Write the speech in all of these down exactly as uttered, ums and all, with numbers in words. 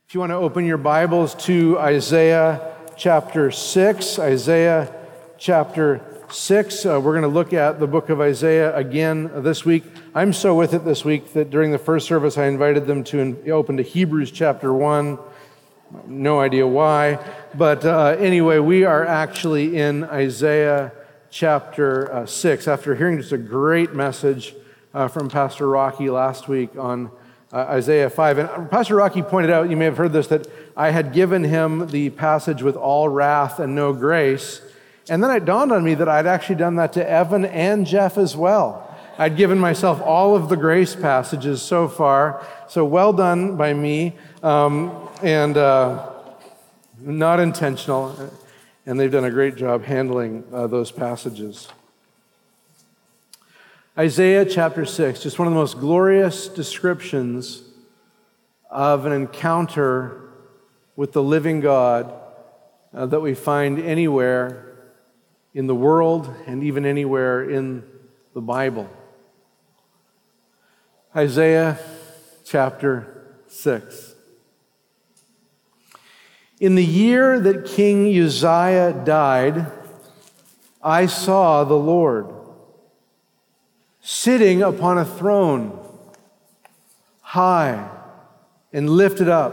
If you want to open your Bibles to Isaiah chapter six, Isaiah chapter six, uh, we're going to look at the book of Isaiah again this week. I'm so with it this week that during the first service I invited them to in, open to Hebrews chapter one. No idea why, but uh, anyway, we are actually in Isaiah chapter uh, six after hearing just a great message uh, from Pastor Rocky last week on Uh, Isaiah five. And Pastor Rocky pointed out, you may have heard this, that I had given him the passage with all wrath and no grace. And then it dawned on me that I'd actually done that to Evan and Jeff as well. I'd given myself all of the grace passages so far. So well done by me. Um, and uh, not intentional. And they've done a great job handling uh, those passages. Isaiah chapter six, just one of the most glorious descriptions of an encounter with the living God uh, that we find anywhere in the world and even anywhere in the Bible. Isaiah chapter six. In the year that King Uzziah died, I saw the Lord sitting upon a throne, high and lifted up.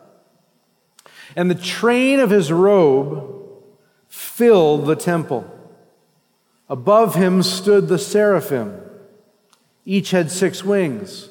And the train of his robe filled the temple. Above him stood the seraphim. Each had six wings.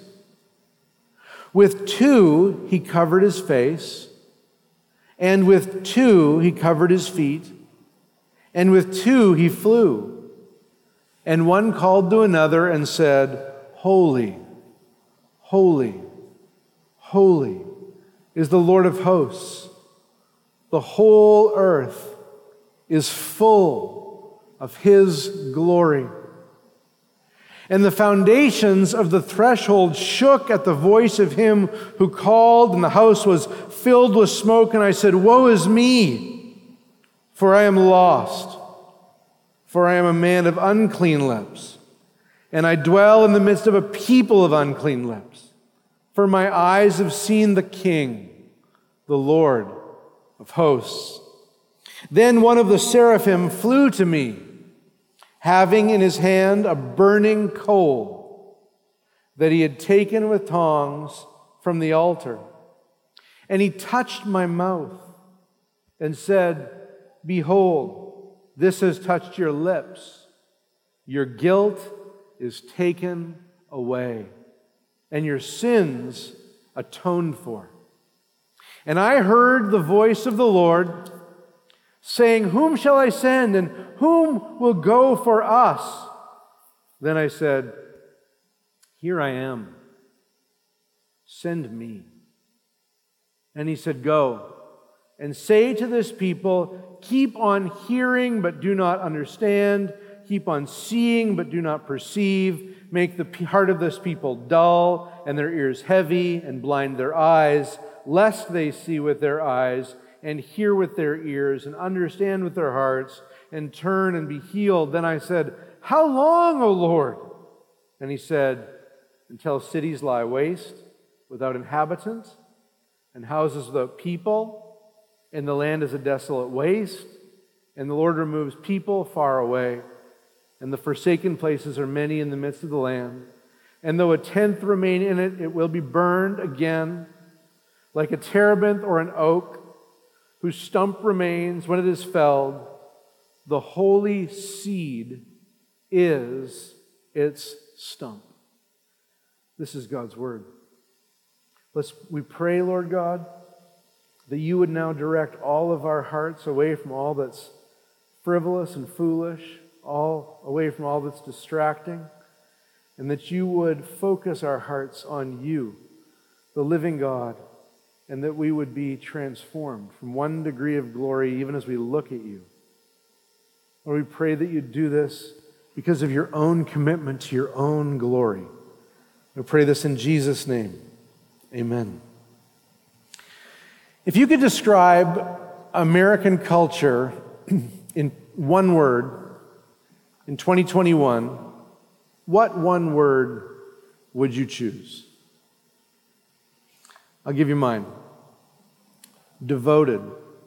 With two he covered his face, and with two he covered his feet, and with two he flew. And one called to another and said, Holy, holy, holy is the Lord of hosts. The whole earth is full of his glory. And the foundations of the threshold shook at the voice of him who called, and the house was filled with smoke. And I said, Woe is me, for I am lost. For I am a man of unclean lips, and I dwell in the midst of a people of unclean lips. For my eyes have seen the King, the Lord of hosts. Then one of the seraphim flew to me, having in his hand a burning coal that he had taken with tongs from the altar. And he touched my mouth and said, Behold, this has touched your lips. Your guilt is taken away, and your sins atoned for. And I heard the voice of the Lord saying, Whom shall I send, and whom will go for us? Then I said, Here I am. Send me. And he said, Go and say to this people, keep on hearing, but do not understand. Keep on seeing, but do not perceive. Make the heart of this people dull, and their ears heavy, and blind their eyes, lest they see with their eyes, and hear with their ears, and understand with their hearts, and turn and be healed. Then I said, How long, O Lord? And he said, Until cities lie waste, without inhabitants, and houses without people, and the land is a desolate waste, and the Lord removes people far away, and the forsaken places are many in the midst of the land. And though a tenth remain in it, it will be burned again, like a terebinth or an oak, whose stump remains when it is felled. The holy seed is its stump. This is God's word. Let's we pray, Lord God, that you would now direct all of our hearts away from all that's frivolous and foolish, all away from all that's distracting, and that you would focus our hearts on you, the living God, and that we would be transformed from one degree of glory even as we look at you. Lord, we pray that you do this because of your own commitment to your own glory. We pray this in Jesus' name. Amen. If you could describe American culture in one word in twenty twenty-one, what one word would you choose? I'll give you mine. devoted.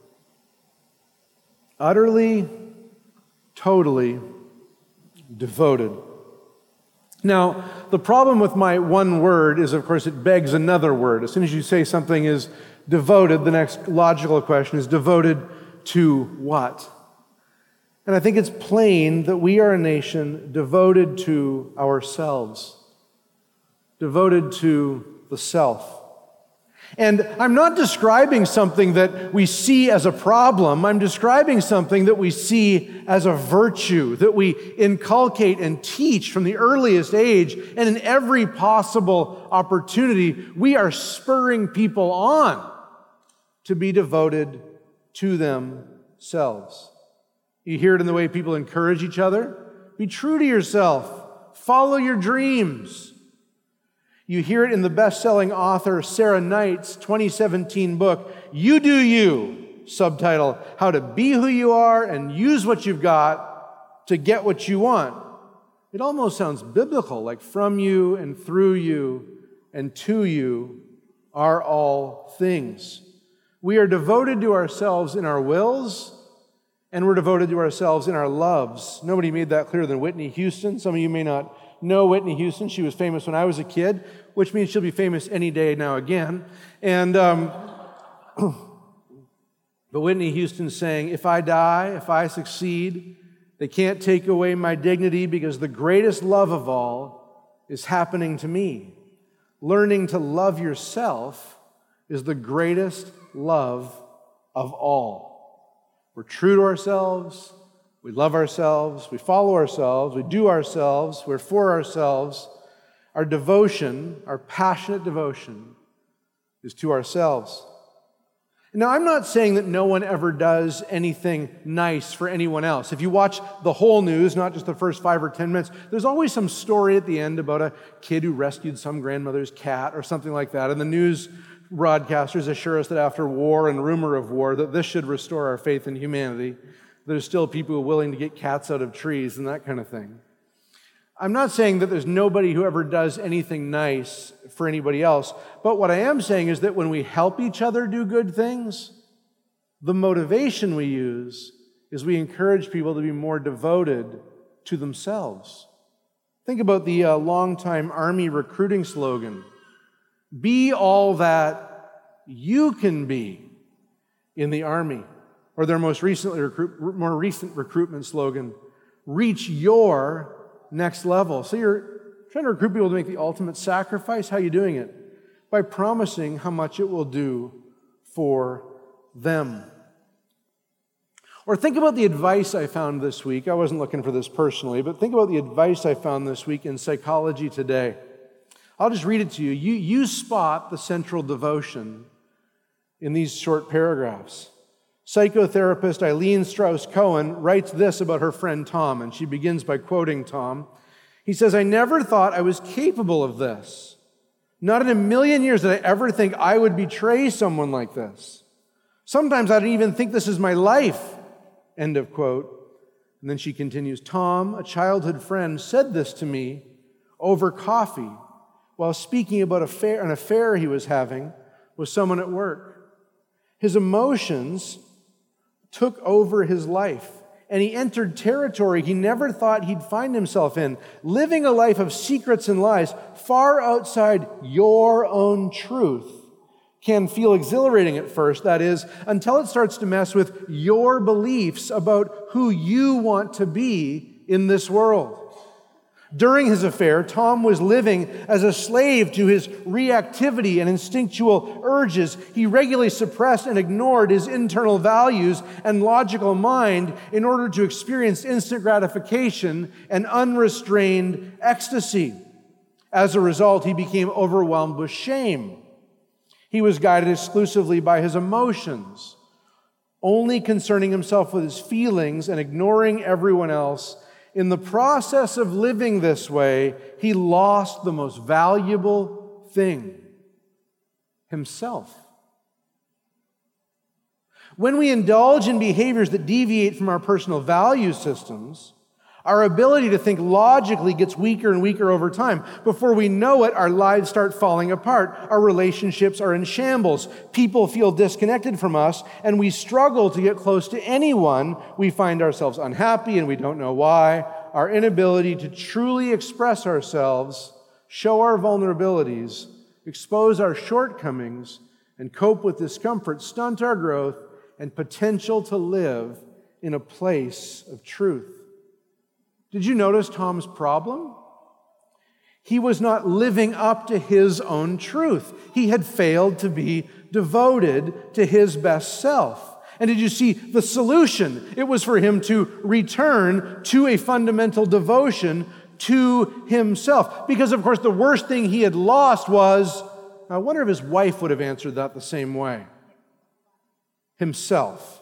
Utterly, totally devoted. Now, the problem with my one word is, of course, it begs another word. As soon as you say something is devoted, the next logical question is devoted to what? And I think it's plain that we are a nation devoted to ourselves, devoted to the self. And I'm not describing something that we see as a problem. I'm describing something that we see as a virtue, that we inculcate and teach from the earliest age, and in every possible opportunity, we are spurring people on to be devoted to themselves. You hear it in the way people encourage each other. Be true to yourself. Follow your dreams. You hear it in the best-selling author Sarah Knight's twenty seventeen book, You Do You, subtitle, How to Be Who You Are and Use What You've Got to Get What You Want. It almost sounds biblical, like from you and through you and to you are all things. We are devoted to ourselves in our wills, and we're devoted to ourselves in our loves. Nobody made that clearer than Whitney Houston. Some of you may not know Whitney Houston. She was famous when I was a kid, which means she'll be famous any day now again. And um, but Whitney Houston saying, if I die, if I succeed, they can't take away my dignity because the greatest love of all is happening to me. Learning to love yourself is the greatest love of all. We're true to ourselves. We love ourselves, we follow ourselves, we do ourselves, we're for ourselves. Our devotion, our passionate devotion, is to ourselves. Now, I'm not saying that no one ever does anything nice for anyone else. If you watch the whole news, not just the first five or ten minutes, there's always some story at the end about a kid who rescued some grandmother's cat or something like that. And the news broadcasters assure us that after war and rumor of war, that this should restore our faith in humanity. There's still people who are willing to get cats out of trees and that kind of thing. I'm not saying that there's nobody who ever does anything nice for anybody else, but what I am saying is that when we help each other do good things, the motivation we use is we encourage people to be more devoted to themselves. Think about the uh, longtime Army recruiting slogan, be all that you can be in the Army. Or their most recently recruit, more recent recruitment slogan, reach your next level. So you're trying to recruit people to make the ultimate sacrifice. How are you doing it? By promising how much it will do for them. Or think about the advice I found this week. I wasn't looking for this personally, but think about the advice I found this week in Psychology Today. I'll just read it to you. You, you spot the central devotion in these short paragraphs. Psychotherapist Eileen Strauss-Cohen writes this about her friend Tom, and she begins by quoting Tom. He says, I never thought I was capable of this. Not in a million years did I ever think I would betray someone like this. Sometimes I don't even think this is my life. End of quote. And then she continues, Tom, a childhood friend, said this to me over coffee while speaking about affair, an affair he was having with someone at work. His emotions took over his life, and he entered territory he never thought he'd find himself in, living a life of secrets and lies far outside your own truth. Can feel exhilarating at first, that is, until it starts to mess with your beliefs about who you want to be in this world. During his affair, Tom was living as a slave to his reactivity and instinctual urges. He regularly suppressed and ignored his internal values and logical mind in order to experience instant gratification and unrestrained ecstasy. As a result, he became overwhelmed with shame. He was guided exclusively by his emotions, only concerning himself with his feelings and ignoring everyone else. In the process of living this way, he lost the most valuable thing, himself. When we indulge in behaviors that deviate from our personal value systems, Our ability to think logically gets weaker and weaker over time. Before we know it, our lives start falling apart. Our relationships are in shambles. People feel disconnected from us, and we struggle to get close to anyone. We find ourselves unhappy, and we don't know why. Our inability to truly express ourselves, show our vulnerabilities, expose our shortcomings, and cope with discomfort stunt our growth and potential to live in a place of truth. Did you notice Tom's problem? He was not living up to his own truth. He had failed to be devoted to his best self. And did you see the solution? It was for him to return to a fundamental devotion to himself. Because, of course, the worst thing he had lost was, I wonder if his wife would have answered that the same way. Himself.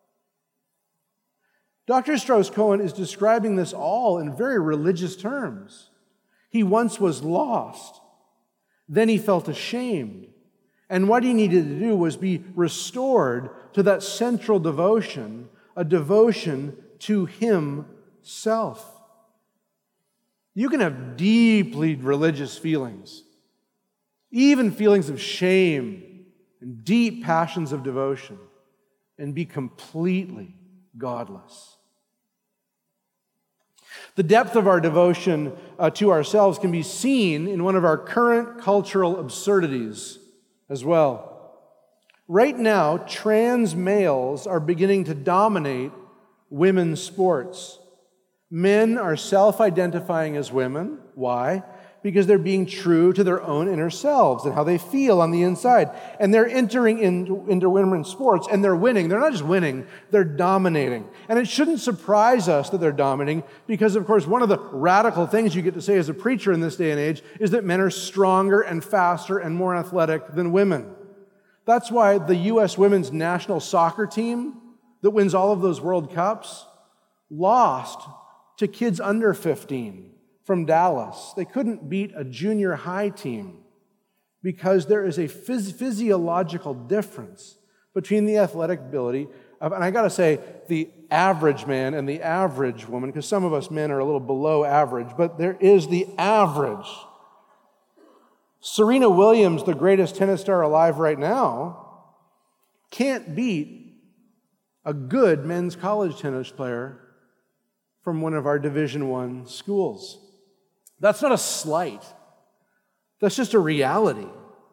Doctor Strauss-Cohen is describing this all in very religious terms. He once was lost. Then he felt ashamed. And what he needed to do was be restored to that central devotion, a devotion to himself. You can have deeply religious feelings, even feelings of shame and deep passions of devotion, and be completely godless. The depth of our devotion uh, to ourselves can be seen in one of our current cultural absurdities as well. Right now, trans males are beginning to dominate women's sports. Men are self-identifying as women. Why? Because they're being true to their own inner selves and how they feel on the inside. And they're entering into, into women's sports, and they're winning. They're not just winning, they're dominating. And it shouldn't surprise us that they're dominating because, of course, one of the radical things you get to say as a preacher in this day and age is that men are stronger and faster and more athletic than women. That's why the U S women's national soccer team that wins all of those World Cups lost to kids under fifteen. From Dallas. They couldn't beat a junior high team because there is a phys- physiological difference between the athletic ability of, and I got to say, the average man and the average woman, because some of us men are a little below average, but there is the average. Serena Williams, the greatest tennis star alive right now, can't beat a good men's college tennis player from one of our Division One schools. That's not a slight. That's just a reality.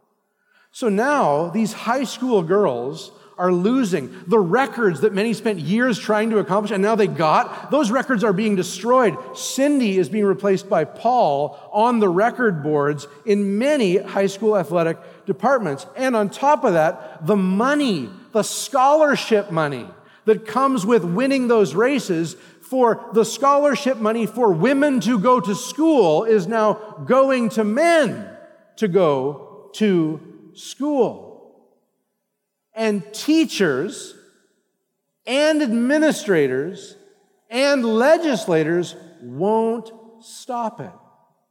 So now these high school girls are losing the records that many spent years trying to accomplish, and now they got. Those records are being destroyed. Cindy is being replaced by Paul on the record boards in many high school athletic departments. And on top of that, the money, the scholarship money that comes with winning those races, for the scholarship money for women to go to school is now going to men to go to school. And teachers and administrators and legislators won't stop it.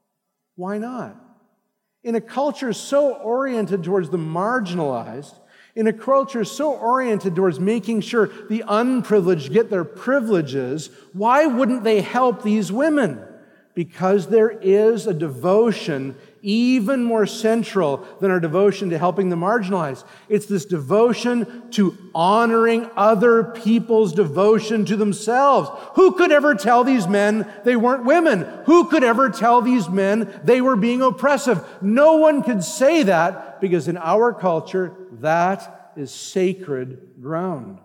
Why not? In a culture so oriented towards the marginalized, in a culture so oriented towards making sure the unprivileged get their privileges, why wouldn't they help these women? Because there is a devotion even more central than our devotion to helping the marginalized. It's this devotion to honoring other people's devotion to themselves. Who could ever tell these men they weren't women? Who could ever tell these men they were being oppressive? No one could say that because in our culture, that is sacred ground.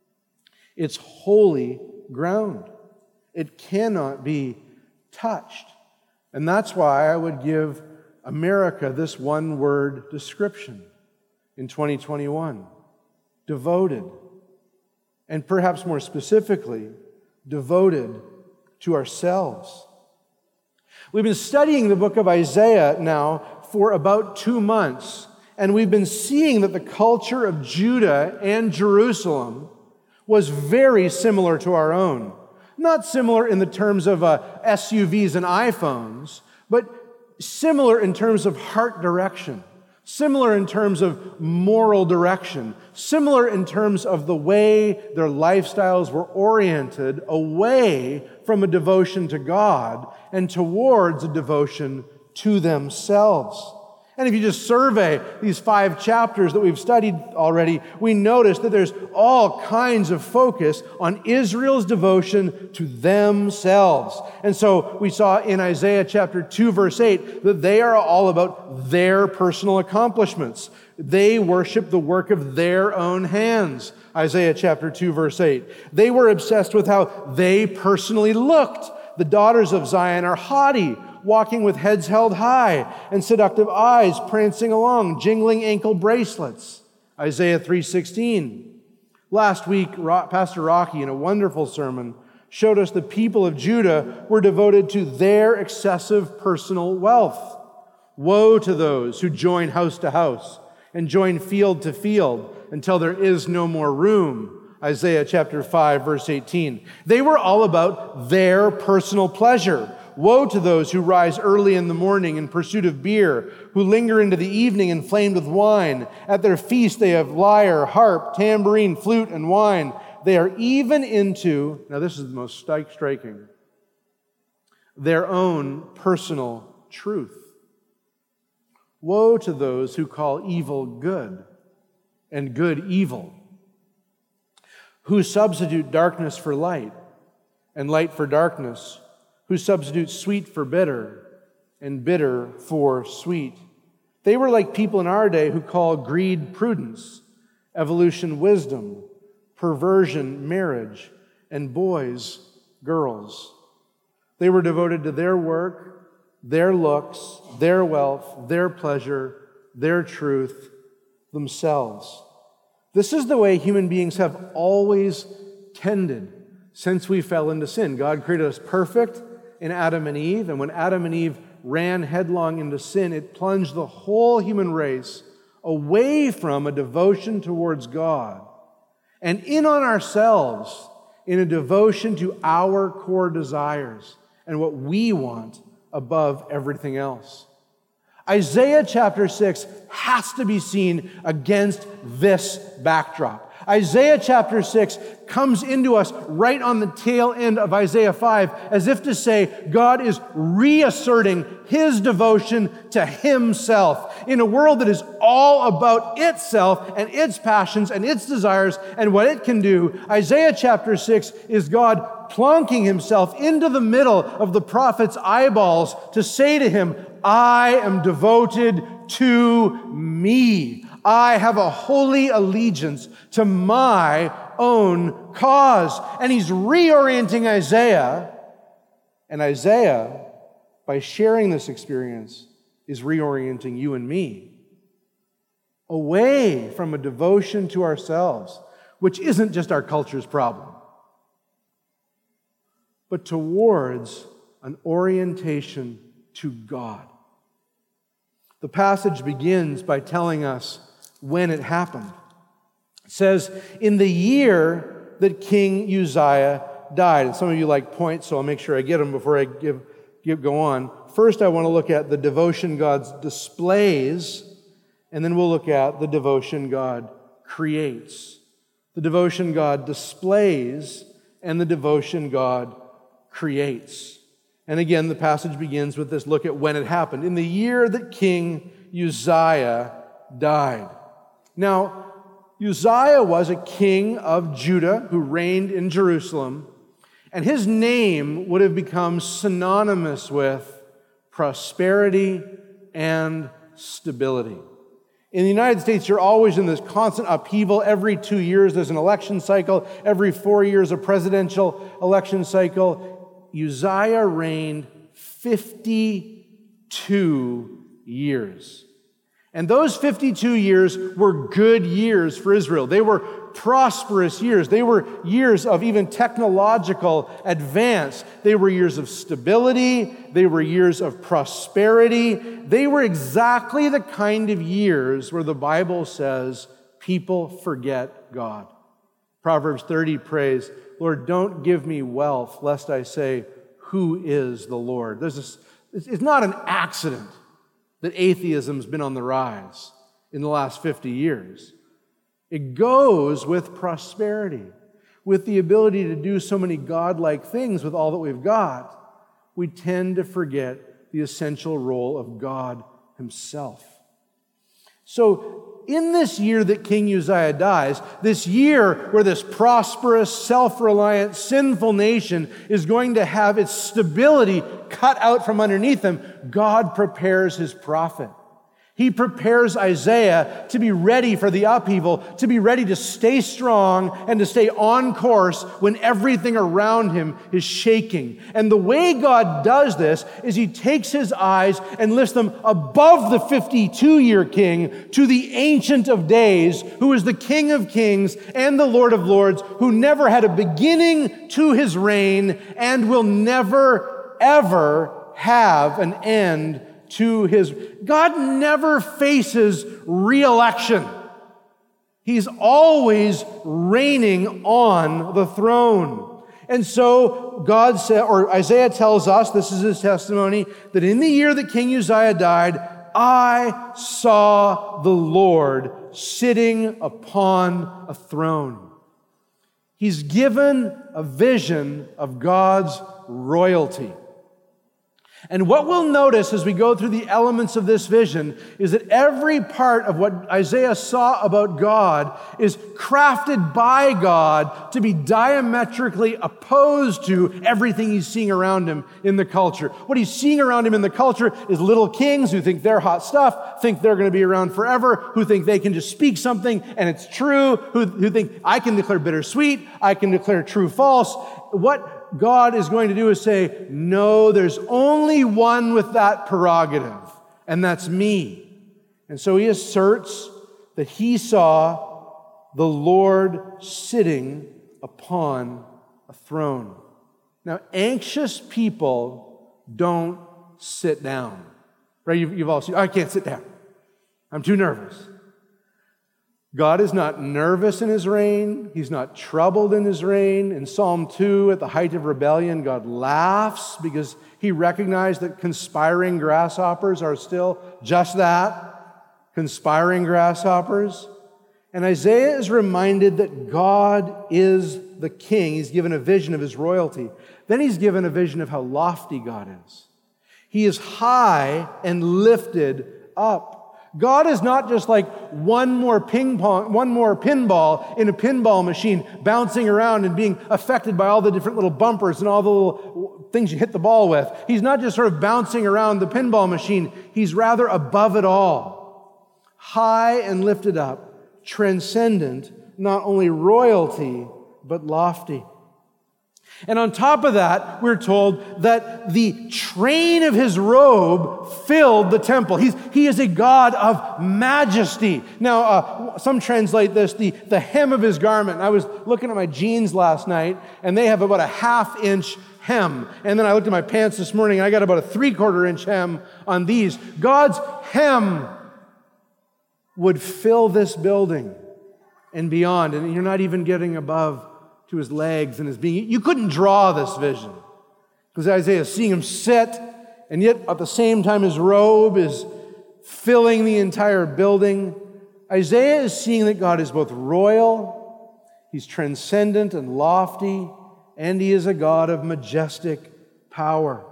It's holy ground. It cannot be touched. And that's why I would give America this one-word description in twenty twenty-one. Devoted. And perhaps more specifically, devoted to ourselves. We've been studying the book of Isaiah now for about two months, and we've been seeing that the culture of Judah and Jerusalem was very similar to our own. Not similar in the terms of uh, S U Vs and iPhones, but similar in terms of heart direction. similar in terms of moral direction, similar in terms of the way their lifestyles were oriented away from a devotion to God and towards a devotion to themselves. And if you just survey these five chapters that we've studied already, we notice that there's all kinds of focus on Israel's devotion to themselves. And so we saw in Isaiah chapter two, verse eight, that they are all about their personal accomplishments. They worship the work of their own hands. Isaiah chapter two, verse eight. They were obsessed with how they personally looked. The daughters of Zion are haughty, walking with heads held high and seductive eyes prancing along, jingling ankle bracelets. Isaiah three sixteen. Last week, Pastor Rocky, in a wonderful sermon, showed us the people of Judah were devoted to their excessive personal wealth. Woe to those who join house to house and join field to field until there is no more room. Isaiah chapter five, verse eighteen. They were all about their personal pleasure. Woe to those who rise early in the morning in pursuit of beer, who linger into the evening inflamed with wine. At their feast they have lyre, harp, tambourine, flute, and wine. They are even into, now this is the most striking, their own personal truth. Woe to those who call evil good and good evil, who substitute darkness for light and light for darkness, who substitute sweet for bitter and bitter for sweet. They were like people in our day who call greed prudence, evolution wisdom, perversion marriage, and boys girls. They were devoted to their work, their looks, their wealth, their pleasure, their truth, themselves. This is the way human beings have always tended since we fell into sin. God created us perfect in Adam and Eve, and when Adam and Eve ran headlong into sin, it plunged the whole human race away from a devotion towards God and in on ourselves in a devotion to our core desires and what we want above everything else. Isaiah chapter six has to be seen against this backdrop. Isaiah chapter six comes into us right on the tail end of Isaiah five, as if to say God is reasserting His devotion to Himself in a world that is all about itself and its passions and its desires and what it can do. Isaiah chapter six is God plonking Himself into the middle of the prophet's eyeballs to say to him, I am devoted to me. I have a holy allegiance to my own cause. And He's reorienting Isaiah. And Isaiah, by sharing this experience, is reorienting you and me away from a devotion to ourselves, which isn't just our culture's problem, but towards an orientation to God. The passage begins by telling us when it happened. It says, in the year that King Uzziah died. And some of you like points, so I'll make sure I get them before I give, give go on. First, I want to look at the devotion God displays, and then we'll look at the devotion God creates. The devotion God displays and the devotion God creates. And again, the passage begins with this look at when it happened. In the year that King Uzziah died. Now, Uzziah was a king of Judah who reigned in Jerusalem, and his name would have become synonymous with prosperity and stability. In the United States, you're always in this constant upheaval. Every two years, there's an election cycle. Every four years, a presidential election cycle. Uzziah reigned fifty-two years. And those fifty-two years were good years for Israel. They were prosperous years. They were years of even technological advance. They were years of stability. They were years of prosperity. They were exactly the kind of years where the Bible says people forget God. Proverbs thirty prays, Lord, don't give me wealth, lest I say, who is the Lord? There's this, it's not an accident that atheism's been on the rise. in the last fifty years. It goes with prosperity, with the ability to do so many godlike things with all that we've got. We tend to forget the essential role of God himself. So, in this year that King Uzziah dies, this year where this prosperous, self-reliant, sinful nation is going to have its stability cut out from underneath them, God prepares his prophet. He prepares Isaiah to be ready for the upheaval, to be ready to stay strong and to stay on course when everything around him is shaking. And the way God does this is he takes his eyes and lifts them above the fifty-two-year king to the Ancient of Days, who is the King of Kings and the Lord of Lords, who never had a beginning to his reign and will never, ever have an end to his. God never faces re-election. He's always reigning on the throne. And so God said, or Isaiah tells us, this is his testimony, that in the year that King Uzziah died, I saw the Lord sitting upon a throne. He's given a vision of God's royalty. And what we'll notice as we go through the elements of this vision is that every part of what Isaiah saw about God is crafted by God to be diametrically opposed to everything he's seeing around him in the culture. What he's seeing around him in the culture is little kings who think they're hot stuff, think they're going to be around forever, who think they can just speak something and it's true, who, who think I can declare bittersweet, I can declare true false. What God is going to do is say, no, there's only one with that prerogative, and that's me. And so he asserts that he saw the Lord sitting upon a throne. Now, anxious people don't sit down. Right? You've, you've all seen, I can't sit down. I'm too nervous. God is not nervous in his reign. He's not troubled in his reign. In Psalm two, at the height of rebellion, God laughs because he recognized that conspiring grasshoppers are still just that, conspiring grasshoppers. And Isaiah is reminded that God is the king. He's given a vision of his royalty. Then he's given a vision of how lofty God is. He is high and lifted up. God is not just like one more ping pong, one more pinball in a pinball machine bouncing around and being affected by all the different little bumpers and all the little things you hit the ball with. He's not just sort of bouncing around the pinball machine. He's rather above it all. High and lifted up, transcendent, not only royalty, but lofty. And on top of that, we're told that the train of his robe filled the temple. He's, he is a God of majesty. Now, uh, some translate this, the, the hem of his garment. I was looking at my jeans last night, and they have about a half-inch hem. And then I looked at my pants this morning, and I got about a three-quarter inch hem on these. God's hem would fill this building and beyond, and you're not even getting above to his legs and his being. You couldn't draw this vision because Isaiah is seeing him sit, and yet at the same time his robe is filling the entire building. Isaiah is seeing that God is both royal, he's transcendent and lofty, and he is a God of majestic power.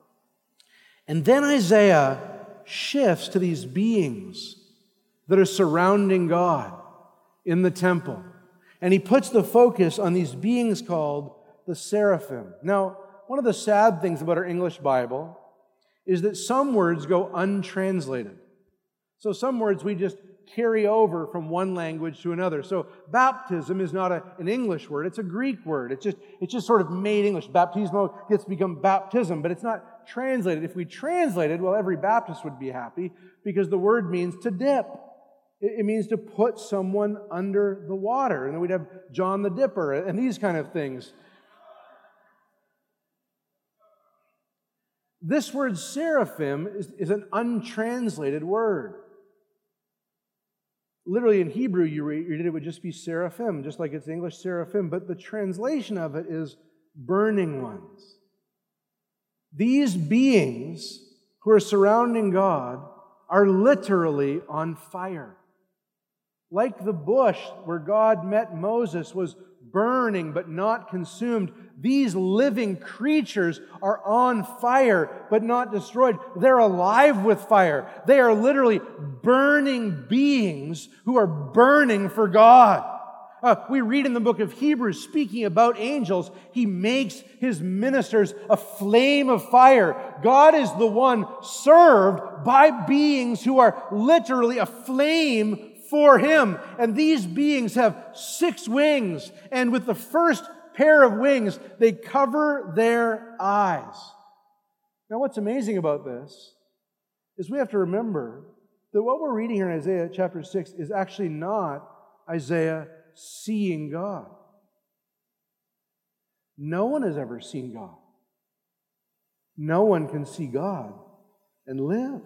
And then Isaiah shifts to these beings that are surrounding God in the temple. And he puts the focus on these beings called the seraphim. Now, one of the sad things about our English Bible is that some words go untranslated. So some words we just carry over from one language to another. So baptism is not a, an English word, it's a Greek word. It's just, it's just sort of made English. Baptismo gets become baptism, but it's not translated. If we translated, well, every Baptist would be happy because the word means to dip. It means to put someone under the water. And then we'd have John the Dipper and these kind of things. This word seraphim is, is an untranslated word. Literally in Hebrew, you read it, it would just be seraphim, just like it's English seraphim. But the translation of it is burning ones. These beings who are surrounding God are literally on fire. Like the bush where God met Moses was burning but not consumed, these living creatures are on fire but not destroyed. They're alive with fire. They are literally burning beings who are burning for God. Uh, we read in the book of Hebrews, speaking about angels, He makes His ministers a flame of fire. God is the one served by beings who are literally a flame for Him. And these beings have six wings, and with the first pair of wings, they cover their eyes. Now, what's amazing about this is we have to remember that what we're reading here in Isaiah chapter six is actually not Isaiah seeing God. No one has ever seen God. No one can see God and live.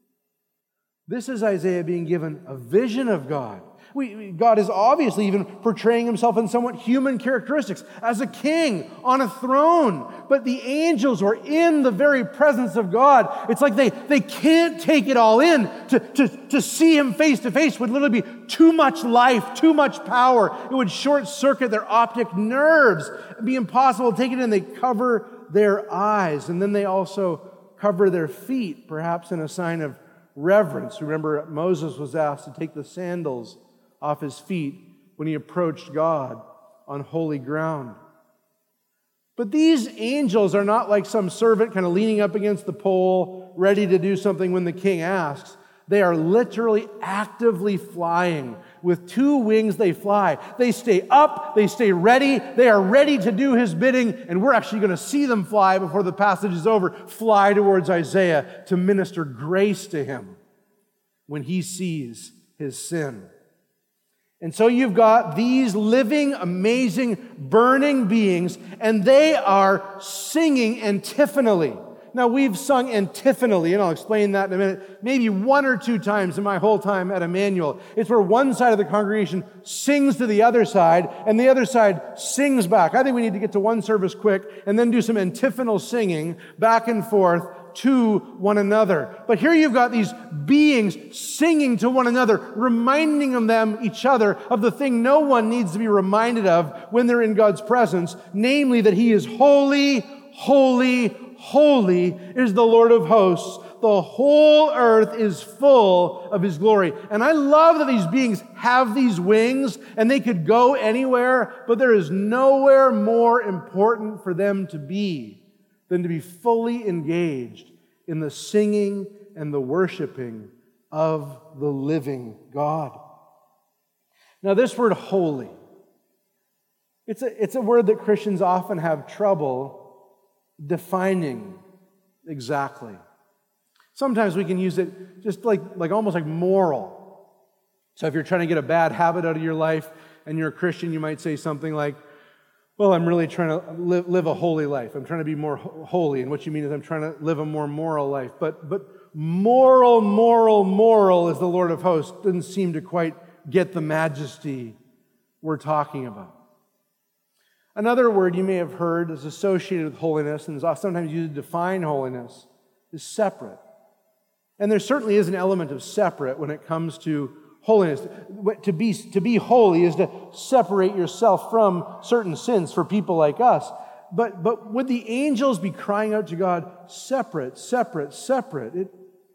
This is Isaiah being given a vision of God. We, God is obviously even portraying Himself in somewhat human characteristics, as a king on a throne. But the angels were in the very presence of God. It's like they, they can't take it all in. To, to, to see Him face to face would literally be too much life, too much power. It would short circuit their optic nerves. It'd be impossible to take it in. They cover their eyes, and then they also cover their feet, perhaps in a sign of reverence. Remember, Moses was asked to take the sandals off his feet when he approached God on holy ground. But these angels are not like some servant kind of leaning up against the pole, ready to do something when the king asks. They are literally actively flying. With two wings they fly. They stay up, they stay ready, they are ready to do His bidding, and we're actually going to see them fly before the passage is over, fly towards Isaiah to minister grace to him when he sees his sin. And so you've got these living, amazing, burning beings, and they are singing antiphonally. Now, we've sung antiphonally, and I'll explain that in a minute, maybe one or two times in my whole time at Emmanuel. It's where one side of the congregation sings to the other side, and the other side sings back. I think we need to get to one service quick, and then do some antiphonal singing back and forth to one another. But here you've got these beings singing to one another, reminding them, each other, of the thing no one needs to be reminded of when they're in God's presence, namely that He is holy, holy, holy is the Lord of hosts. The whole earth is full of His glory. And I love that these beings have these wings and they could go anywhere, but there is nowhere more important for them to be than to be fully engaged in the singing and the worshiping of the living God. Now, this word holy, it's a, it's a word that Christians often have trouble defining exactly. Sometimes we can use it just like, like almost like moral. So if you're trying to get a bad habit out of your life and you're a Christian, you might say something like, well, I'm really trying to live, live a holy life. I'm trying to be more holy. And what you mean is I'm trying to live a more moral life. But, but moral, moral, moral is the Lord of hosts. Doesn't seem to quite get the majesty we're talking about. Another word you may have heard is associated with holiness and is sometimes used to define holiness is separate. And there certainly is an element of separate when it comes to holiness. To be, to be holy is to separate yourself from certain sins for people like us. But, but would the angels be crying out to God, separate, separate, separate? It,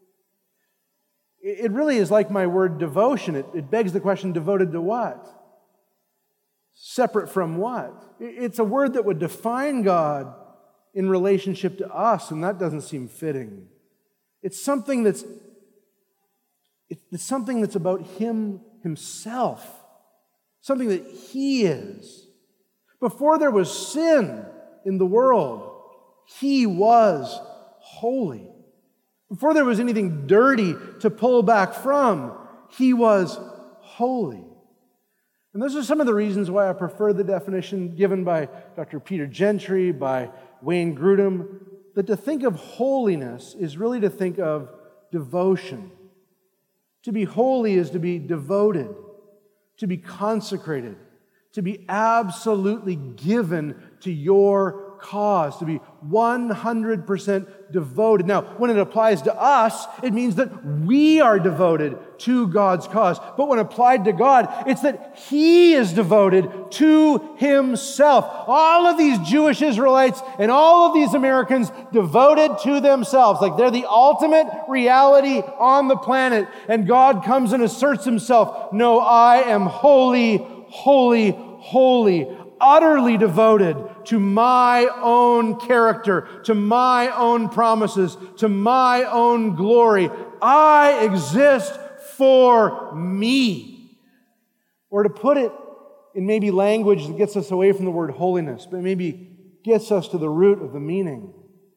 it really is like my word devotion. It, it begs the question, devoted to what? Separate from what? It's a word that would define God in relationship to us, and that doesn't seem fitting. It's something that's it's something that's about Him Himself, something that He is. Before there was sin in the world, He was holy. Before there was anything dirty to pull back from, He was holy. And those are some of the reasons why I prefer the definition given by Doctor Peter Gentry, by Wayne Grudem, that to think of holiness is really to think of devotion. To be holy is to be devoted, to be consecrated, to be absolutely given to your cause, to be one hundred percent devoted. Now, when it applies to us, it means that we are devoted to God's cause. But when applied to God, it's that He is devoted to Himself. All of these Jewish Israelites and all of these Americans devoted to themselves, like they're the ultimate reality on the planet. And God comes and asserts Himself, no, I am holy, holy, holy, utterly devoted to my own character, to my own promises, to my own glory. I exist for me. Or to put it in maybe language that gets us away from the word holiness, but maybe gets us to the root of the meaning.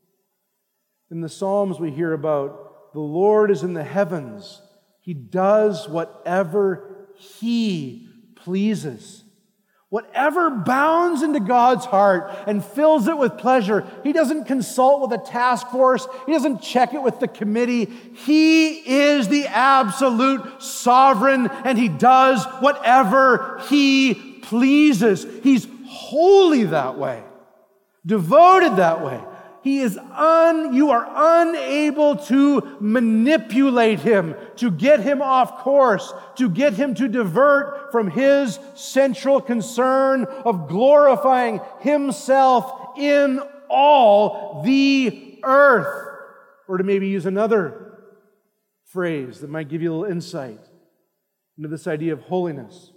In the Psalms we hear about the Lord is in the heavens. He does whatever He pleases. Whatever bounds into God's heart and fills it with pleasure, He doesn't consult with a task force. He doesn't check it with the committee. He is the absolute sovereign, and He does whatever He pleases. He's holy that way, devoted that way. He is un, you are unable to manipulate Him, to get Him off course, to get Him to divert from His central concern of glorifying Himself in all the earth. Or to maybe use another phrase that might give you a little insight into this idea of holiness.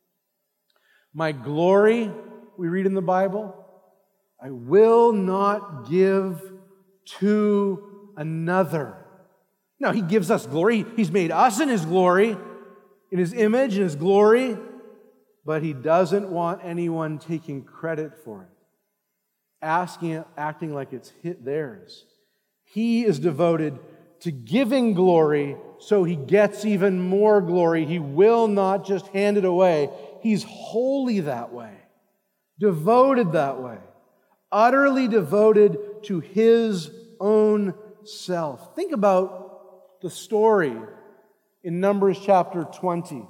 My glory, we read in the Bible, I will not give to another. Now, He gives us glory. He's made us in His glory, in His image, in His glory, but He doesn't want anyone taking credit for it, asking, acting like it's theirs. He is devoted to giving glory, so He gets even more glory. He will not just hand it away. He's holy that way, devoted that way. Utterly devoted to His own self. Think about the story in Numbers chapter twenty.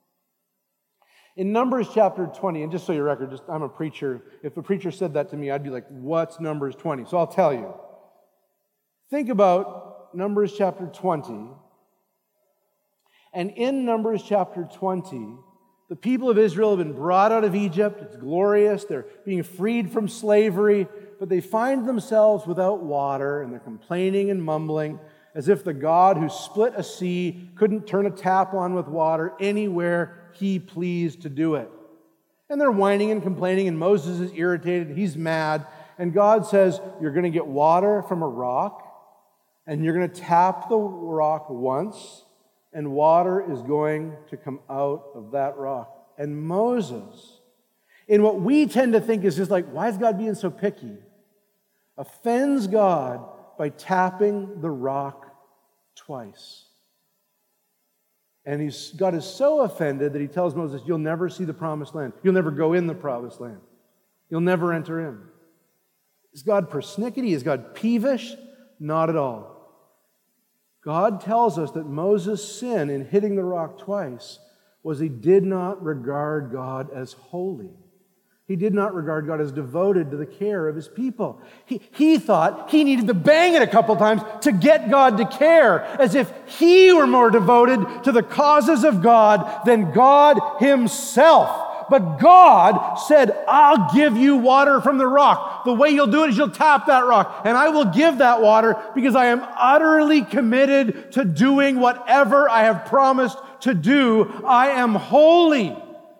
In Numbers chapter twenty, and just so you record, just, I'm a preacher. If a preacher said that to me, I'd be like, what's Numbers twenty? So I'll tell you. Think about Numbers chapter twenty. And in Numbers chapter twenty, the people of Israel have been brought out of Egypt. It's glorious. They're being freed from slavery, but they find themselves without water, and they're complaining and mumbling as if the God who split a sea couldn't turn a tap on with water anywhere He pleased to do it. And they're whining and complaining, and Moses is irritated. He's mad. And God says, you're going to get water from a rock, and you're going to tap the rock once, and water is going to come out of that rock. And Moses, in what we tend to think is just like, why is God being so picky? Offends God by tapping the rock twice. And he's, God is so offended that He tells Moses, you'll never see the promised land. You'll never go in the promised land. You'll never enter in. Is God persnickety? Is God peevish? Not at all. God tells us that Moses' sin in hitting the rock twice was he did not regard God as holy. He did not regard God as devoted to the care of His people. He, he thought he needed to bang it a couple times to get God to care, as if He were more devoted to the causes of God than God Himself. But God said, I'll give you water from the rock. The way you'll do it is you'll tap that rock, and I will give that water because I am utterly committed to doing whatever I have promised to do. I am holy.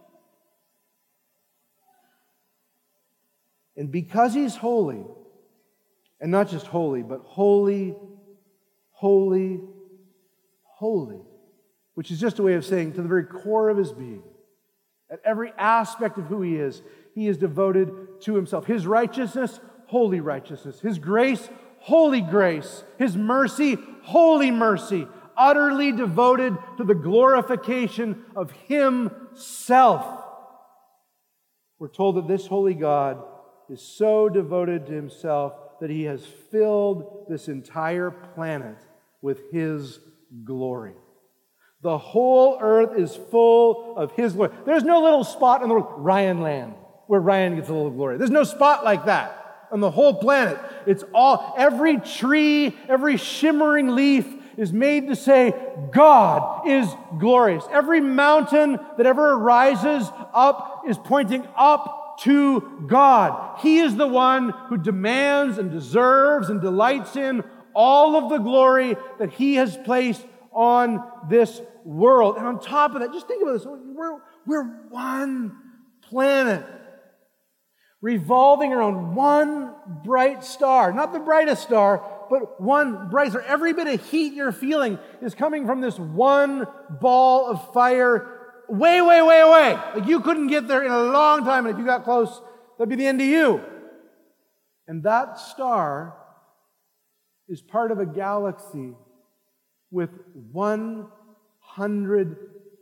And because He's holy, and not just holy, but holy, holy, holy, which is just a way of saying to the very core of His being, at every aspect of who He is, He is devoted to Himself. His righteousness, holy righteousness. His grace, holy grace. His mercy, holy mercy. Utterly devoted to the glorification of Himself. We're told that this holy God is so devoted to Himself that He has filled this entire planet with His glory. The whole earth is full of His glory. There's no little spot in the world, Ryan Land, where Ryan gets a little glory. There's no spot like that. on the whole planet. It's all, every tree, every shimmering leaf is made to say, God is glorious. Every mountain that ever rises up is pointing up to God. He is the one who demands and deserves and delights in all of the glory that He has placed on this world. And on top of that, just think about this. We're, we're one planet revolving around one bright star. Not the brightest star, but one bright star. Every bit of heat you're feeling is coming from this one ball of fire way, way, way away. Like you couldn't get there in a long time, and if you got close, that'd be the end of you. And that star is part of a galaxy with one hundred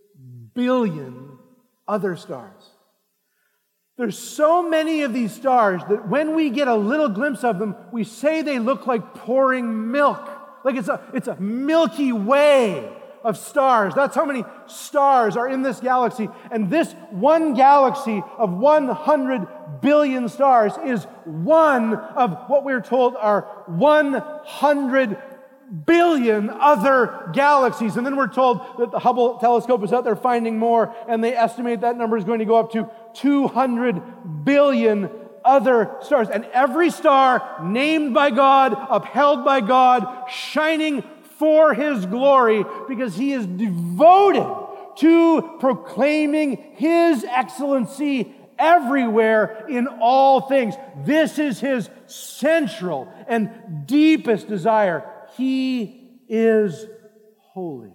billion other stars. There's so many of these stars that when we get a little glimpse of them, we say they look like pouring milk. Like it's a, it's a Milky Way of stars. That's how many stars are in this galaxy. And this one galaxy of one hundred billion stars is one of what we're told are one hundred billion other galaxies. And then we're told that the Hubble telescope is out there finding more, and they estimate that number is going to go up to two hundred billion other stars. And every star named by God, upheld by God, shining for His glory, because He is devoted to proclaiming His excellency everywhere in all things. This is His central and deepest desire. He is holy,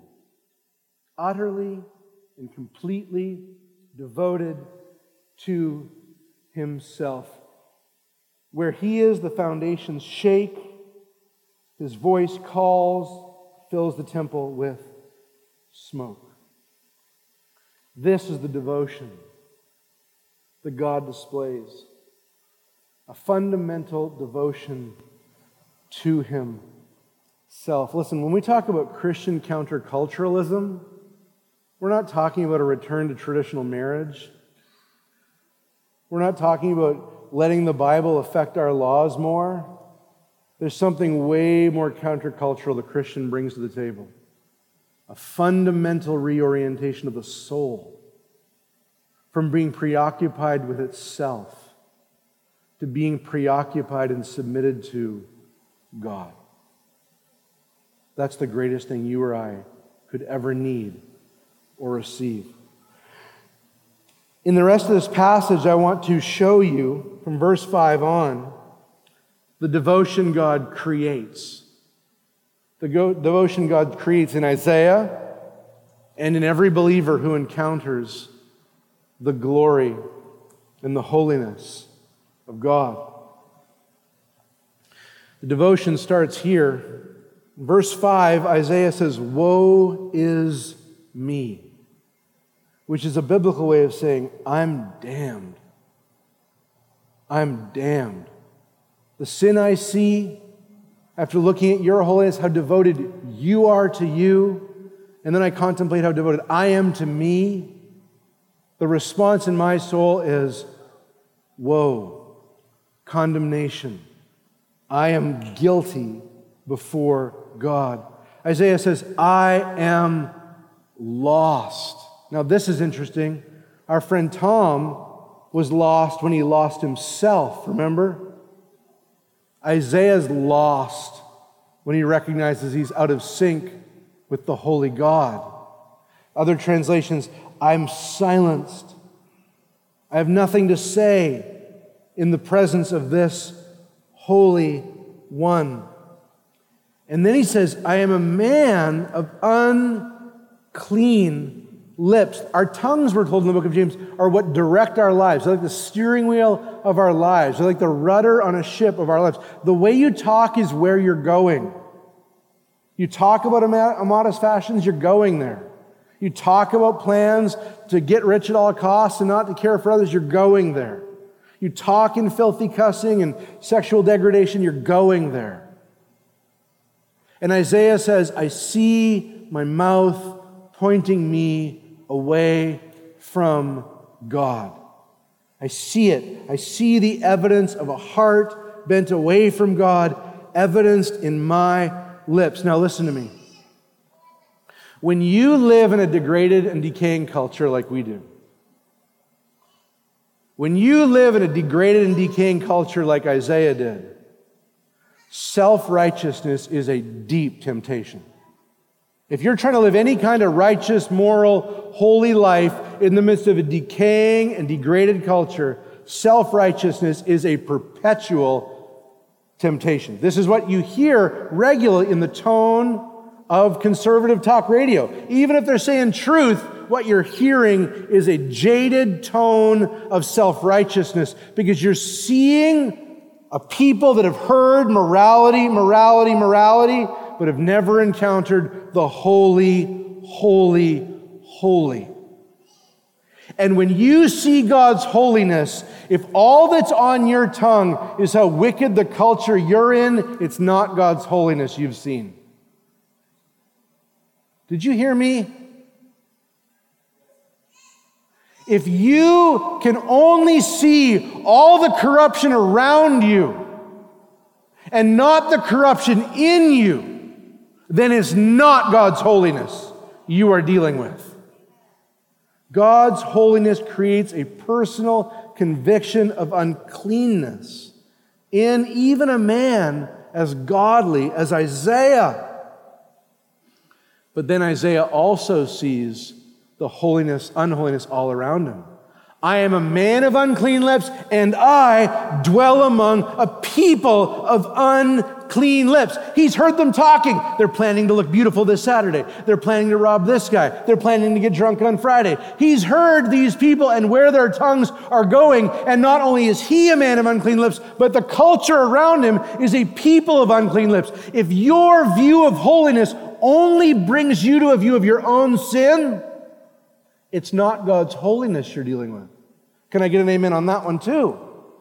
utterly and completely devoted to Himself. Where He is, the foundations shake. His voice calls, fills the temple with smoke. This is the devotion that God displays. A fundamental devotion to Himself. Listen, when we talk about Christian counterculturalism, we're not talking about a return to traditional marriage. We're not talking about letting the Bible affect our laws more. There's something way more countercultural the Christian brings to the table. A fundamental reorientation of the soul from being preoccupied with itself to being preoccupied and submitted to God. That's the greatest thing you or I could ever need or receive. In the rest of this passage, I want to show you, from verse five on, the devotion God creates. The go- devotion God creates in Isaiah and in every believer who encounters the glory and the holiness of God. The devotion starts here. Verse five, Isaiah says, "Woe is me," which is a biblical way of saying, I'm damned. I'm damned. The sin I see, after looking at your holiness, how devoted you are to you, and then I contemplate how devoted I am to me, the response in my soul is, woe, condemnation. I am guilty before God. Isaiah says, I am lost. Now this is interesting. Our friend Tom was lost when he lost himself, remember? Isaiah's lost when he recognizes he's out of sync with the holy God. Other translations, I'm silenced. I have nothing to say in the presence of this Holy One. And then he says, I am a man of unclean lips. Our tongues, we're told in the book of James, are what direct our lives. They're like the steering wheel of our lives. They're like the rudder on a ship of our lives. The way you talk is where you're going. You talk about immodest fashions, you're going there. You talk about plans to get rich at all costs and not to care for others, you're going there. You talk in filthy cussing and sexual degradation, you're going there. And Isaiah says, I see my mouth pointing me away from God. I see it. I see the evidence of a heart bent away from God, evidenced in my lips. Now listen to me. When you live in a degraded and decaying culture like we do, when you live in a degraded and decaying culture like Isaiah did, self-righteousness is a deep temptation. If you're trying to live any kind of righteous, moral, holy life in the midst of a decaying and degraded culture, self-righteousness is a perpetual temptation. This is what you hear regularly in the tone of conservative talk radio. Even if they're saying truth, what you're hearing is a jaded tone of self-righteousness because you're seeing a people that have heard morality, morality, morality, but have never encountered the holy, holy, holy. And when you see God's holiness, if all that's on your tongue is how wicked the culture you're in, it's not God's holiness you've seen. Did you hear me? If you can only see all the corruption around you and not the corruption in you, then it's not God's holiness you are dealing with. God's holiness creates a personal conviction of uncleanness in even a man as godly as Isaiah. But then Isaiah also sees the holiness, unholiness all around him. I am a man of unclean lips, and I dwell among a people of unclean lips. He's heard them talking. They're planning to look beautiful this Saturday. They're planning to rob this guy. They're planning to get drunk on Friday. He's heard these people and where their tongues are going, and not only is he a man of unclean lips, but the culture around him is a people of unclean lips. If your view of holiness only brings you to a view of your own sin, it's not God's holiness you're dealing with. Can I get an amen on that one too?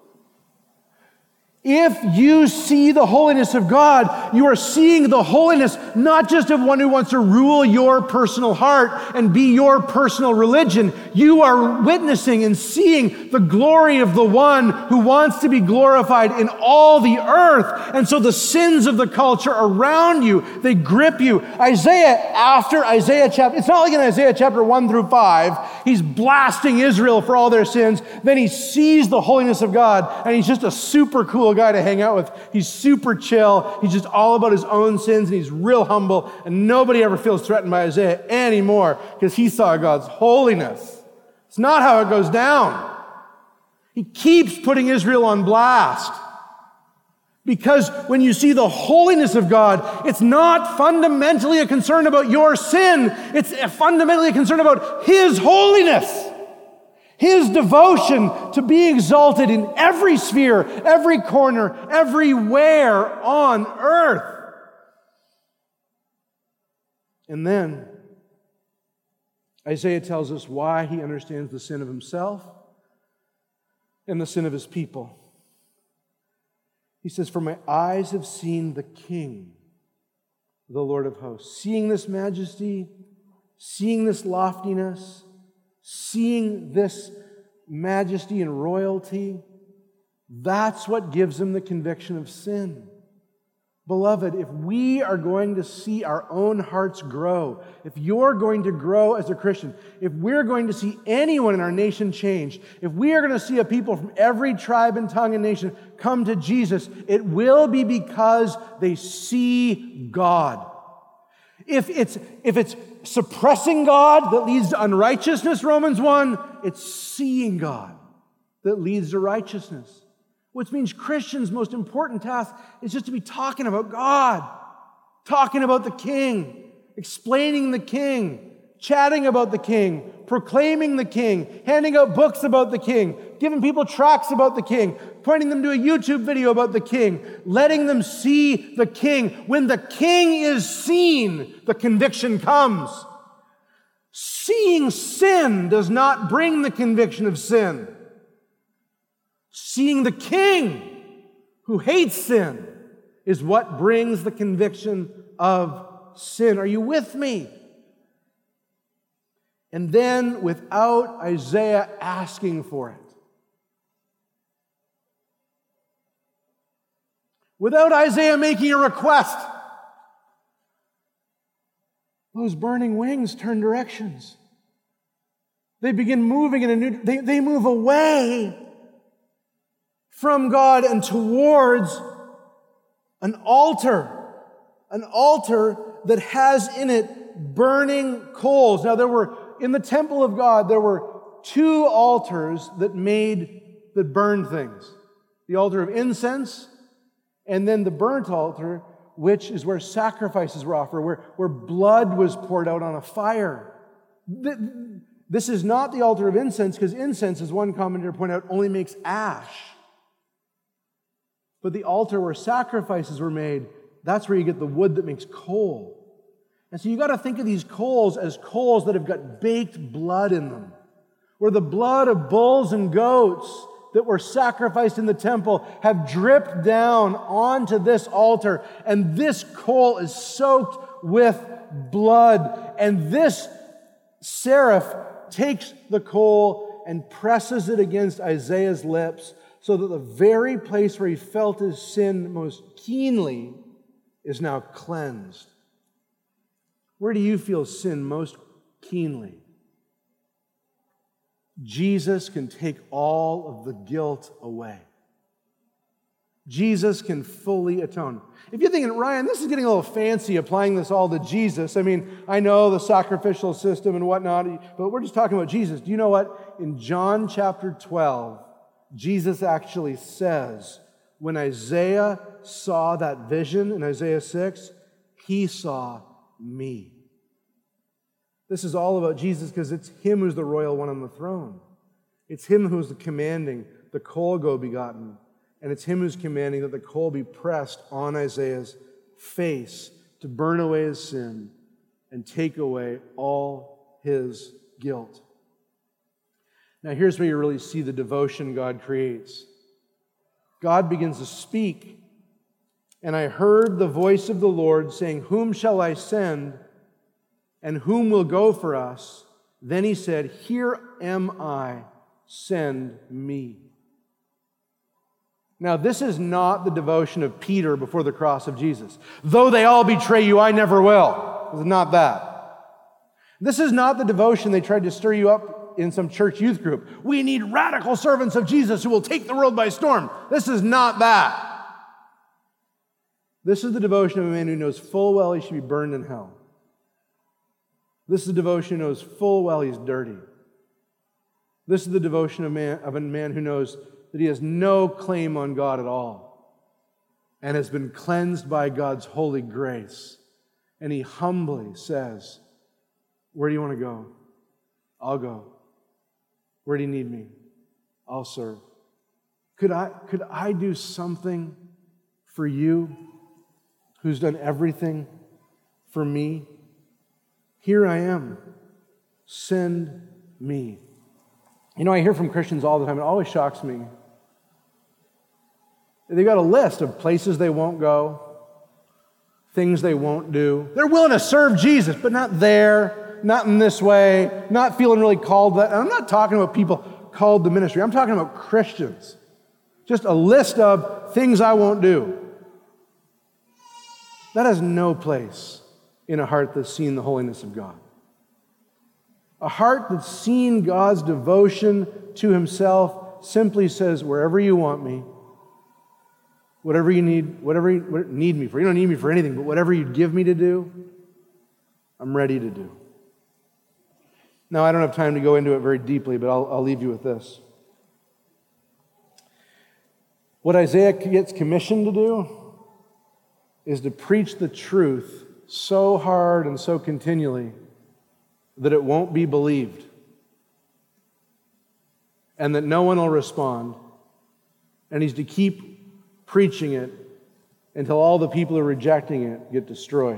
If you see the holiness of God, you are seeing the holiness not just of one who wants to rule your personal heart and be your personal religion. You are witnessing and seeing the glory of the one who wants to be glorified in all the earth. And so the sins of the culture around you, they grip you. Isaiah, after Isaiah chapter, it's not like in Isaiah chapter one through five, he's blasting Israel for all their sins. Then he sees the holiness of God, and he's just a super cool guy to hang out with. He's super chill. He's just all about his own sins, and he's real humble, and nobody ever feels threatened by Isaiah anymore because he saw God's holiness. It's not how it goes down. He keeps putting Israel on blast because when you see the holiness of God, it's not fundamentally a concern about your sin. It's fundamentally a concern about His holiness. His devotion to be exalted in every sphere, every corner, everywhere on earth. And then Isaiah tells us why he understands the sin of himself and the sin of his people. He says, "For my eyes have seen the King, the Lord of hosts." Seeing this majesty, seeing this loftiness, seeing this majesty and royalty, that's what gives him the conviction of sin. Beloved, if we are going to see our own hearts grow, if you're going to grow as a Christian, if we're going to see anyone in our nation change, if we are going to see a people from every tribe and tongue and nation come to Jesus, it will be because they see God. If it's, if it's suppressing God that leads to unrighteousness, Romans one, it's seeing God that leads to righteousness. Which means Christians' most important task is just to be talking about God, talking about the King, explaining the King, chatting about the King, proclaiming the King, handing out books about the King, giving people tracts about the King, pointing them to a YouTube video about the King, letting them see the King. When the King is seen, the conviction comes. Seeing sin does not bring the conviction of sin. Seeing the King who hates sin is what brings the conviction of sin. Are you with me? And then, without Isaiah asking for it, without Isaiah making a request. Those burning wings turn directions. They begin moving in a new, they, they move away from God and towards an altar. An altar that has in it burning coals. Now there were, in the temple of God, there were two altars that made, that burned things. The altar of incense, and then the burnt altar, which is where sacrifices were offered, where, where blood was poured out on a fire. This is not the altar of incense, because incense, as one commentator pointed out, only makes ash. But the altar where sacrifices were made, that's where you get the wood that makes coal. And so you got to think of these coals as coals that have got baked blood in them, where the blood of bulls and goats that were sacrificed in the temple have dripped down onto this altar, and this coal is soaked with blood. And this seraph takes the coal and presses it against Isaiah's lips, so that the very place where he felt his sin most keenly is now cleansed. Where do you feel sin most keenly? Jesus can take all of the guilt away. Jesus can fully atone. If you're thinking, Ryan, this is getting a little fancy, applying this all to Jesus. I mean, I know the sacrificial system and whatnot, but we're just talking about Jesus. Do you know what? In John chapter twelve, Jesus actually says, when Isaiah saw that vision in Isaiah six, he saw me. This is all about Jesus because it's him who's the royal one on the throne. It's him who's commanding the coal go be gotten. And it's him who's commanding that the coal be pressed on Isaiah's face to burn away his sin and take away all his guilt. Now here's where you really see the devotion God creates. God begins to speak. And I heard the voice of the Lord saying, "Whom shall I send? And whom will go for us?" Then he said, "Here am I, send me." Now, this is not the devotion of Peter before the cross of Jesus. Though they all betray you, I never will. It's not that. This is not the devotion they tried to stir you up in some church youth group. We need radical servants of Jesus who will take the world by storm. This is not that. This is the devotion of a man who knows full well he should be burned in hell. This is the devotion who knows full well he's dirty. This is the devotion of, man, of a man who knows that he has no claim on God at all and has been cleansed by God's holy grace. And he humbly says, "Where do you want to go? I'll go. Where do you need me? I'll serve." Could I, could I do something for you who's done everything for me? Here I am. Send me. You know, I hear from Christians all the time. It always shocks me. They've got a list of places they won't go, things they won't do. They're willing to serve Jesus, but not there, not in this way, not feeling really called. That. And I'm not talking about people called to ministry. I'm talking about Christians. Just a list of things I won't do. That has no place in a heart that's seen the holiness of God. A heart that's seen God's devotion to himself simply says, "Wherever you want me, whatever you need, whatever you need me for, you don't need me for anything, but whatever you give me to do, I'm ready to do." Now, I don't have time to go into it very deeply, but I'll, I'll leave you with this. What Isaiah gets commissioned to do is to preach the truth so hard and so continually that it won't be believed and that no one will respond. And he's to keep preaching it until all the people who are rejecting it get destroyed.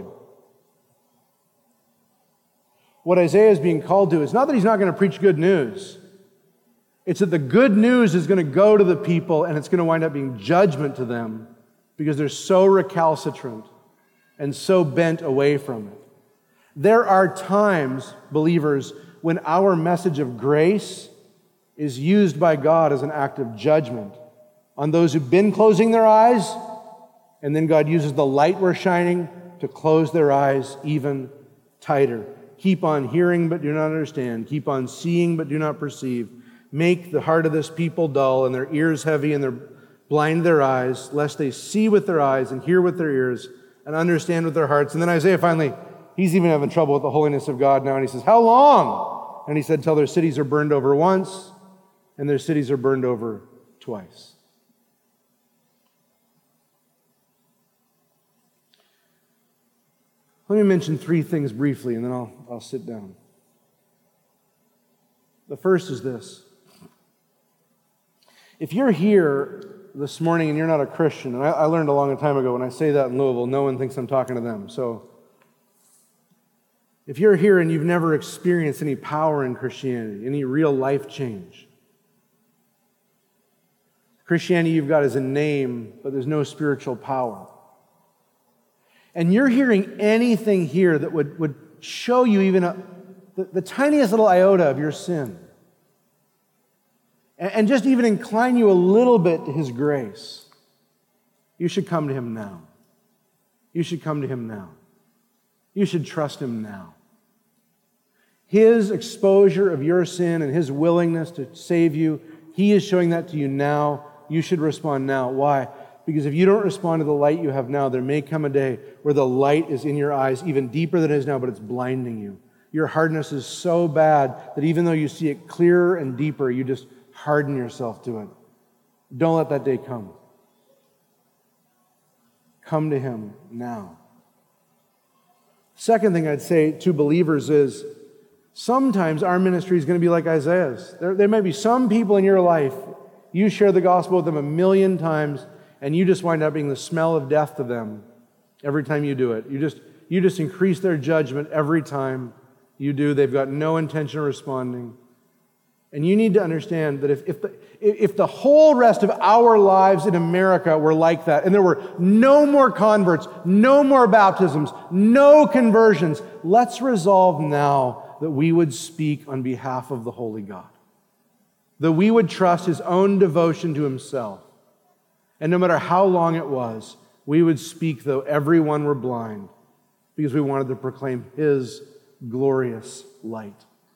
What Isaiah is being called to is not that he's not going to preach good news. It's that the good news is going to go to the people and it's going to wind up being judgment to them because they're so recalcitrant and so bent away from it. There are times, believers, when our message of grace is used by God as an act of judgment on those who've been closing their eyes And then God uses the light we're shining to close their eyes even tighter. Keep on hearing but do not understand. Keep on seeing but do not perceive. Make the heart of this people dull and their ears heavy and their blind their eyes, lest they see with their eyes and hear with their ears and understand with their hearts. And then Isaiah finally, he's even having trouble with the holiness of God now. And he says, how long? And he said, till their cities are burned over once and their cities are burned over twice. Let me mention three things briefly, and then I'll, I'll sit down. The first is this. If you're here this morning and you're not a Christian, and I, I learned a long time ago when I say that in Louisville, no one thinks I'm talking to them. So if you're here and you've never experienced any power in Christianity, any real life change, Christianity you've got is a name, but there's no spiritual power. And you're hearing anything here that would, would show you even a, the, the tiniest little iota of your sin, and, and just even incline you a little bit to His grace, you should come to Him now. You should come to Him now. You should trust Him now. His exposure of your sin and His willingness to save you, He is showing that to you now. You should respond now. Why? Because if you don't respond to the light you have now, there may come a day where the light is in your eyes even deeper than it is now, but it's blinding you. Your hardness is so bad that even though you see it clearer and deeper, you just harden yourself to it. Don't let that day come. Come to Him now. Second thing I'd say to believers is, sometimes our ministry is going to be like Isaiah's. There, there may be some people in your life, you share the gospel with them a million times, and you just wind up being the smell of death to them every time you do it. You just, you just increase their judgment every time you do. They've got no intention of responding. And you need to understand that if, if, the, if the whole rest of our lives in America were like that, and there were no more converts, no more baptisms, no conversions, let's resolve now that we would speak on behalf of the Holy God. That we would trust His own devotion to Himself. And no matter how long it was, we would speak though everyone were blind, because we wanted to proclaim His glorious light.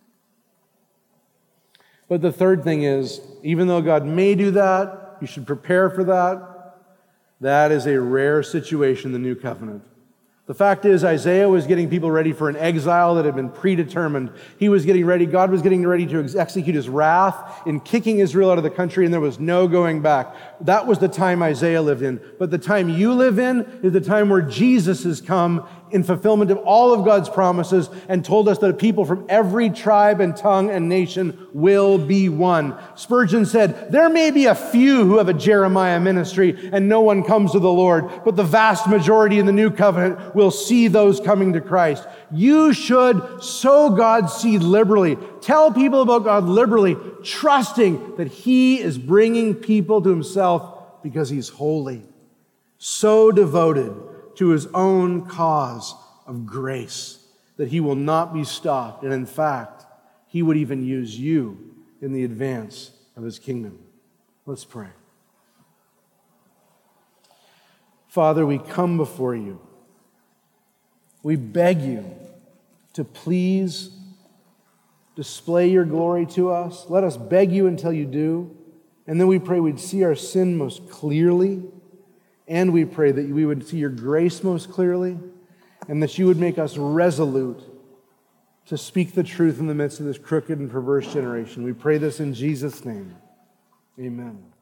But the third thing is, even though God may do that, you should prepare for that. That is a rare situation in the New Covenant. The fact is, Isaiah was getting people ready for an exile that had been predetermined. He was getting ready, God was getting ready to execute His wrath in kicking Israel out of the country, and there was no going back. That was the time Isaiah lived in. But the time you live in is the time where Jesus has come in fulfillment of all of God's promises and told us that a people from every tribe and tongue and nation will be one. Spurgeon said, there may be a few who have a Jeremiah ministry and no one comes to the Lord, but the vast majority in the New Covenant will see those coming to Christ. You should sow God's seed liberally. Tell people about God liberally, trusting that He is bringing people to Himself because He's holy, so devoted to His own cause of grace that He will not be stopped. And in fact, He would even use you in the advance of His kingdom. Let's pray. Father, we come before You. We beg You to please display Your glory to us. Let us beg You until You do. And then we pray we'd see our sin most clearly. And we pray that we would see Your grace most clearly, and that You would make us resolute to speak the truth in the midst of this crooked and perverse generation. We pray this in Jesus' name. Amen.